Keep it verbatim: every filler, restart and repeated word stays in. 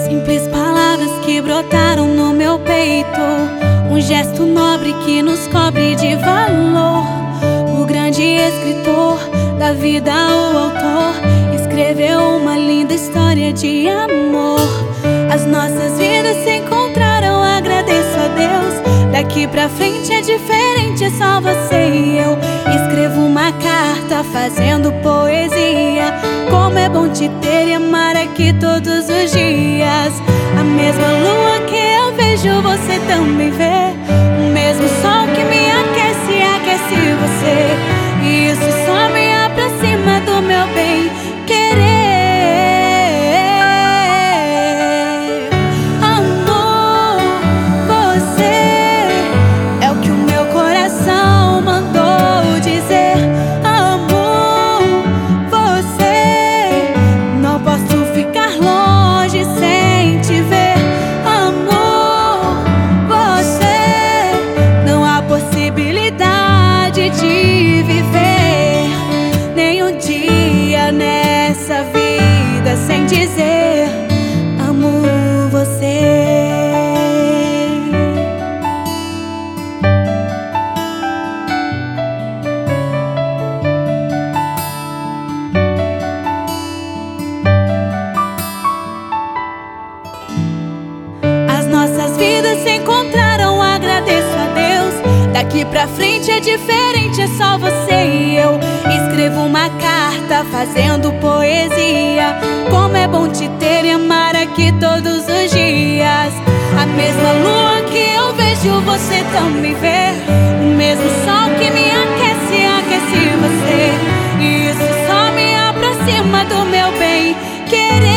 Simples palavras que brotaram no meu peito, um gesto nobre que nos cobre de valor. O grande escritor da vida, o autor, escreveu uma linda história de amor. As nossas vidas se encontraram, agradeço a Deus. Daqui pra frente é diferente, é só você e eu. Escrevo uma carta fazendo poesia. Como é bom te ter e amar aqui todos os dias. A mesma lua que eu vejo, você também vê. O mesmo sol que me aquece, aquece você. E isso só me aproxima do meu bem querer. Amor, você é o que o meu coração mandou dizer. Amor, você, não posso ficar longe sem te ver. Amor, você, não há possibilidade de viver nenhum dia nessa vida sem dizer amo você. As nossas vidas se encontraram, agradeço a Deus. Daqui pra frente é diferente, é só você e eu. Escrevo uma carta fazendo poesia. Como é bom te ter e amar aqui todos os dias. A mesma lua que eu vejo, você também vê. O mesmo sol que me aquece, aquece você. E isso só me aproxima do meu bem querer.